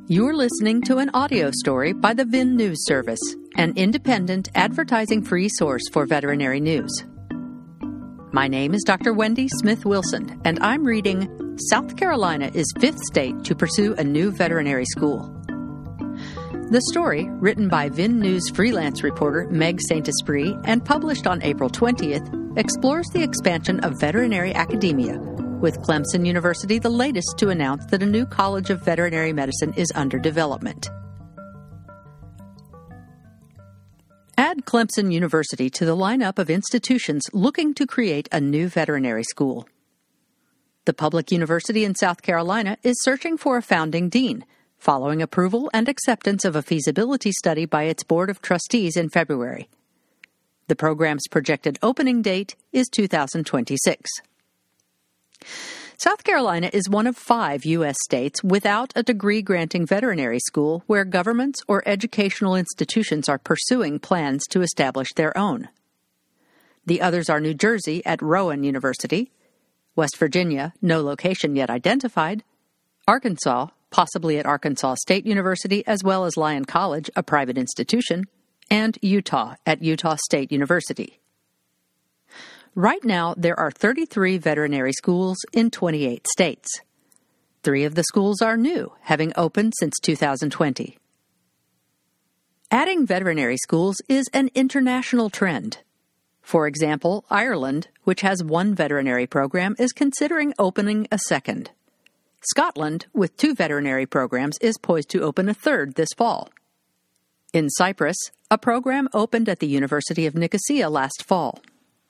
You're listening to an audio story by the VIN News Service, an independent, advertising-free source for veterinary news. My name is Dr. Wendy Smith Wilson, and I'm reading South Carolina is fifth state to pursue a new veterinary school. The story, written by VIN News freelance reporter Meg Saint-Esprit and published on April 20th, explores the expansion of veterinary academia, with Clemson University the latest to announce that a new College of Veterinary Medicine is under development. Add Clemson University to the lineup of institutions looking to create a new veterinary school. The public university in South Carolina is searching for a founding dean, following approval and acceptance of a feasibility study by its Board of Trustees in February. The program's projected opening date is 2026. South Carolina is one of 5 U.S. states without a degree-granting veterinary school where governments or educational institutions are pursuing plans to establish their own. The others are New Jersey at Rowan University, West Virginia, no location yet identified, Arkansas, possibly at Arkansas State University, as well as Lyon College, a private institution, and Utah at Utah State University. Right now, there are 33 veterinary schools in 28 states. 3 of the schools are new, having opened since 2020. Adding veterinary schools is an international trend. For example, Ireland, which has 1 veterinary program, is considering opening a second. Scotland, with 2 veterinary programs, is poised to open a third this fall. In Cyprus, a program opened at the University of Nicosia last fall.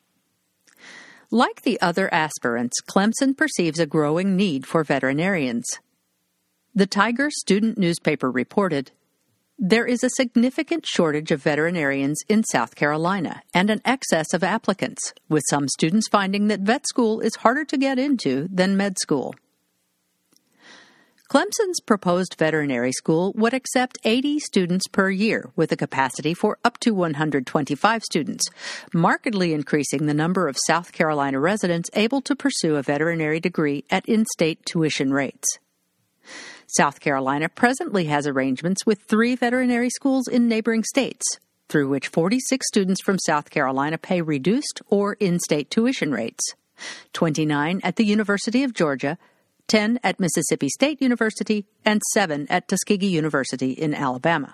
Like the other aspirants, Clemson perceives a growing need for veterinarians. The Tiger student newspaper reported, "There is a significant shortage of veterinarians in South Carolina and an excess of applicants, with some students finding that vet school is harder to get into than med school." Clemson's proposed veterinary school would accept 80 students per year with a capacity for up to 125 students, markedly increasing the number of South Carolina residents able to pursue a veterinary degree at in-state tuition rates. South Carolina presently has arrangements with 3 veterinary schools in neighboring states, through which 46 students from South Carolina pay reduced or in-state tuition rates, 29 at the University of Georgia, 10 at Mississippi State University, and 7 at Tuskegee University in Alabama.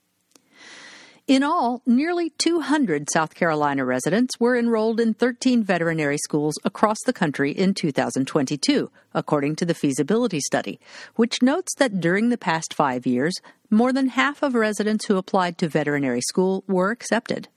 In all, nearly 200 South Carolina residents were enrolled in 13 veterinary schools across the country in 2022, according to the feasibility study, which notes that during the past 5 years, more than half of residents who applied to veterinary school were accepted.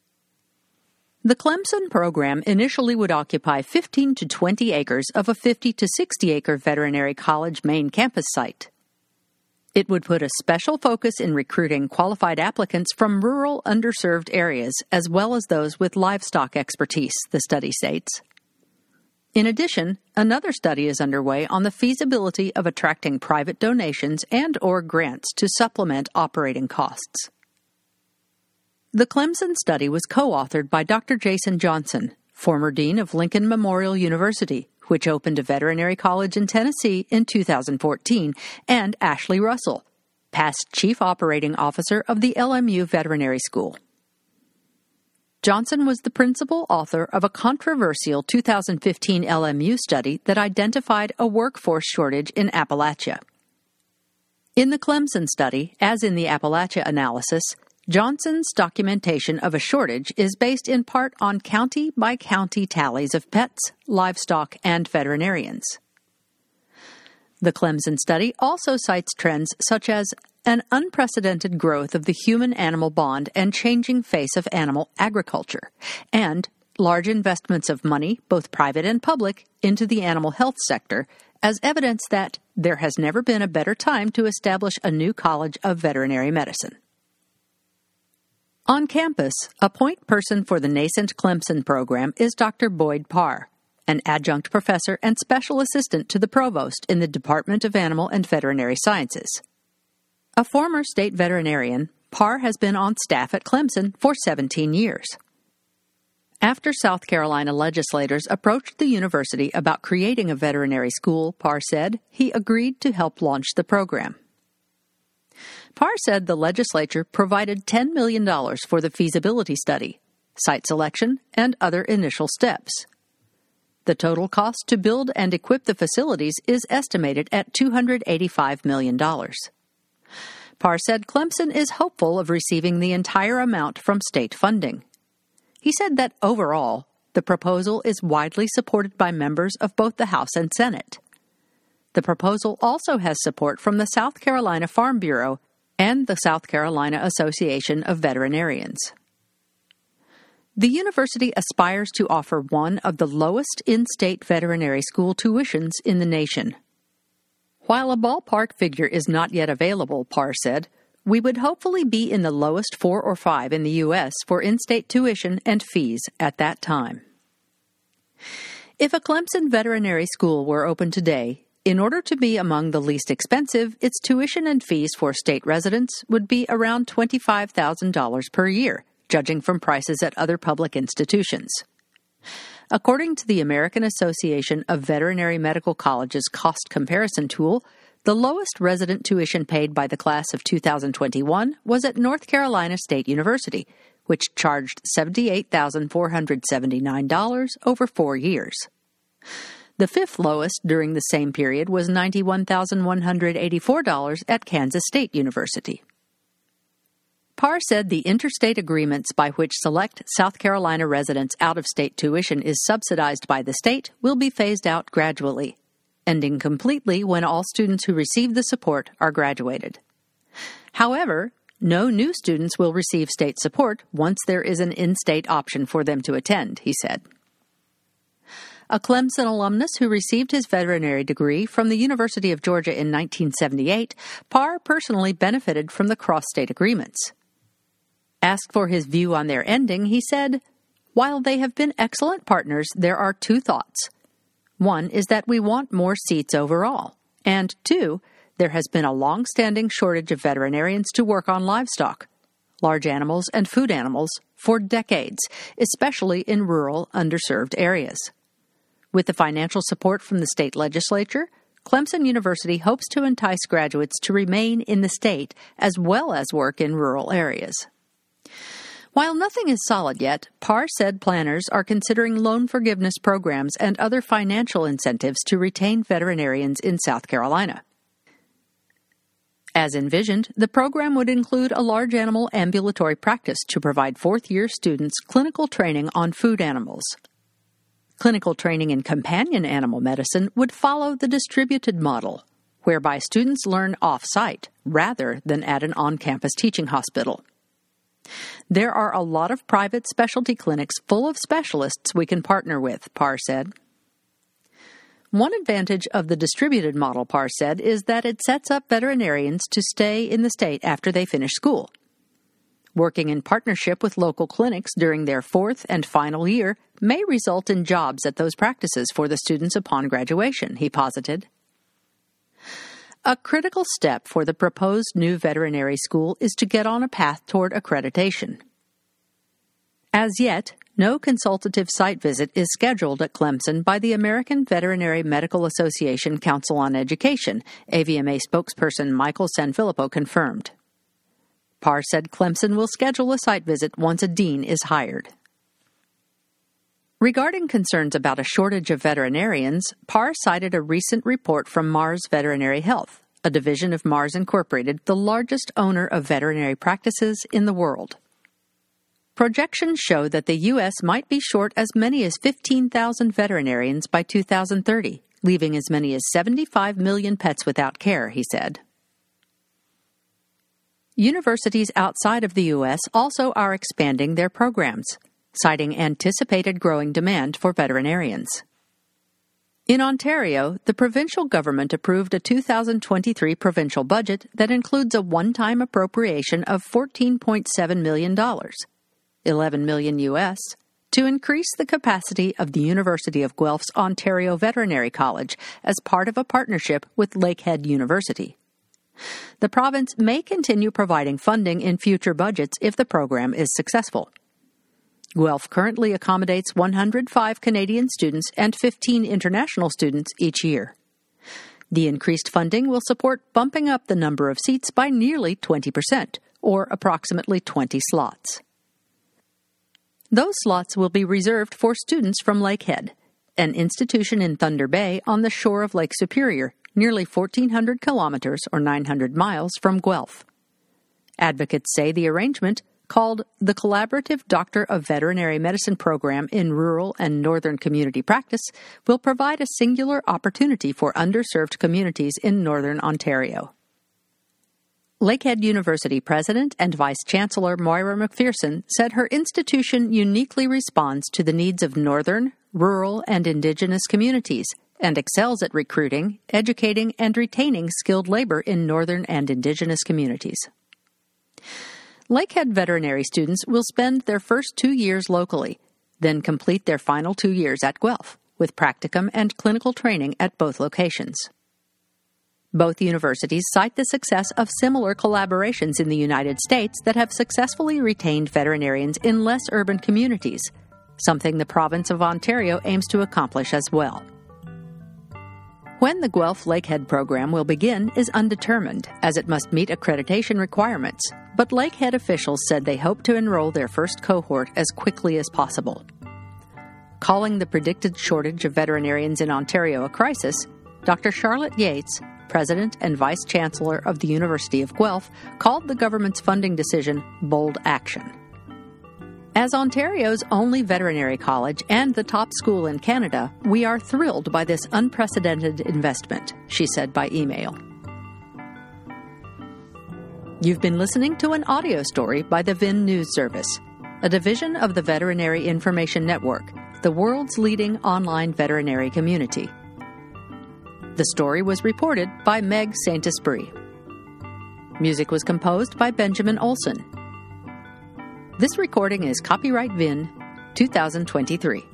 The Clemson program initially would occupy 15 to 20 acres of a 50 to 60-acre veterinary college main campus site. It would put a special focus in recruiting qualified applicants from rural, underserved areas, as well as those with livestock expertise, the study states. In addition, another study is underway on the feasibility of attracting private donations and/or grants to supplement operating costs. The Clemson study was co-authored by Dr. Jason Johnson, former dean of Lincoln Memorial University, which opened a veterinary college in Tennessee in 2014, and Ashley Russell, past chief operating officer of the LMU Veterinary School. Johnson was the principal author of a controversial 2015 LMU study that identified a workforce shortage in Appalachia. In the Clemson study, as in the Appalachia analysis, Johnson's documentation of a shortage is based in part on county-by-county tallies of pets, livestock, and veterinarians. The Clemson study also cites trends such as an unprecedented growth of the human-animal bond and changing face of animal agriculture, and large investments of money, both private and public, into the animal health sector as evidence that there has never been a better time to establish a new college of veterinary medicine. On campus, a point person for the nascent Clemson program is Dr. Boyd Parr, an adjunct professor and special assistant to the provost in the Department of Animal and Veterinary Sciences. A former state veterinarian, Parr has been on staff at Clemson for 17 years. After South Carolina legislators approached the university about creating a veterinary school, Parr said he agreed to help launch the program. Parr said the legislature provided $10 million for the feasibility study, site selection, and other initial steps. The total cost to build and equip the facilities is estimated at $285 million. Parr said Clemson is hopeful of receiving the entire amount from state funding. He said that overall, the proposal is widely supported by members of both the House and Senate. The proposal also has support from the South Carolina Farm Bureau and the South Carolina Association of Veterinarians. The university aspires to offer one of the lowest in-state veterinary school tuitions in the nation. While a ballpark figure is not yet available, Parr said, we would hopefully be in the lowest 4 or 5 in the U.S. for in-state tuition and fees at that time. If a Clemson veterinary school were open today, in order to be among the least expensive, its tuition and fees for state residents would be around $25,000 per year, judging from prices at other public institutions. According to the American Association of Veterinary Medical Colleges cost comparison tool, the lowest resident tuition paid by the class of 2021 was at North Carolina State University, which charged $78,479 over 4 years. The fifth lowest during the same period was $91,184 at Kansas State University. Parr said the interstate agreements by which select South Carolina residents' out-of-state tuition is subsidized by the state will be phased out gradually, ending completely when all students who receive the support are graduated. However, no new students will receive state support once there is an in-state option for them to attend, he said. A Clemson alumnus who received his veterinary degree from the University of Georgia in 1978, Parr personally benefited from the cross-state agreements. Asked for his view on their ending, he said, "While they have been excellent partners, there are 2 thoughts. One is that we want more seats overall, and 2, there has been a long-standing shortage of veterinarians to work on livestock, large animals and food animals, for decades, especially in rural, underserved areas. With the financial support from the state legislature, Clemson University hopes to entice graduates to remain in the state as well as work in rural areas." While nothing is solid yet, Parr said planners are considering loan forgiveness programs and other financial incentives to retain veterinarians in South Carolina. As envisioned, the program would include a large animal ambulatory practice to provide 4th-year students clinical training on food animals. Clinical training in companion animal medicine would follow the distributed model, whereby students learn off-site rather than at an on-campus teaching hospital. There are a lot of private specialty clinics full of specialists we can partner with, Parr said. One advantage of the distributed model, Parr said, is that it sets up veterinarians to stay in the state after they finish school. Working in partnership with local clinics during their 4th and final year may result in jobs at those practices for the students upon graduation, he posited. A critical step for the proposed new veterinary school is to get on a path toward accreditation. As yet, no consultative site visit is scheduled at Clemson by the American Veterinary Medical Association Council on Education, AVMA spokesperson Michael Sanfilippo confirmed. Parr said Clemson will schedule a site visit once a dean is hired. Regarding concerns about a shortage of veterinarians, Parr cited a recent report from Mars Veterinary Health, a division of Mars Incorporated, the largest owner of veterinary practices in the world. Projections show that the U.S. might be short as many as 15,000 veterinarians by 2030, leaving as many as 75 million pets without care, he said. Universities outside of the U.S. also are expanding their programs, citing anticipated growing demand for veterinarians. In Ontario, the provincial government approved a 2023 provincial budget that includes a one-time appropriation of $14.7 million, $11 million U.S., to increase the capacity of the University of Guelph's Ontario Veterinary College as part of a partnership with Lakehead University. The province may continue providing funding in future budgets if the program is successful. Guelph currently accommodates 105 Canadian students and 15 international students each year. The increased funding will support bumping up the number of seats by nearly 20%, or approximately 20 slots. Those slots will be reserved for students from Lakehead, an institution in Thunder Bay on the shore of Lake Superior, nearly 1,400 kilometers or 900 miles from Guelph. Advocates say the arrangement, called the Collaborative Doctor of Veterinary Medicine Program in Rural and Northern Community Practice, will provide a singular opportunity for underserved communities in Northern Ontario. Lakehead University President and Vice-Chancellor Moira McPherson said her institution uniquely responds to the needs of northern, rural, and Indigenous communities and excels at recruiting, educating, and retaining skilled labor in northern and Indigenous communities. Lakehead veterinary students will spend their first 2 years locally, then complete their final 2 years at Guelph, with practicum and clinical training at both locations. Both universities cite the success of similar collaborations in the United States that have successfully retained veterinarians in less urban communities, something the province of Ontario aims to accomplish as well. When the Guelph Lakehead program will begin is undetermined, as it must meet accreditation requirements, but Lakehead officials said they hope to enroll their first cohort as quickly as possible. Calling the predicted shortage of veterinarians in Ontario a crisis, Dr. Charlotte Yates, President and Vice-Chancellor of the University of Guelph, called the government's funding decision bold action. As Ontario's only veterinary college and the top school in Canada, we are thrilled by this unprecedented investment, she said by email. You've been listening to an audio story by the VIN News Service, a division of the Veterinary Information Network, the world's leading online veterinary community. The story was reported by Meg Saint-Esprit. Music was composed by Benjamin Olson. This recording is copyright VIN 2023.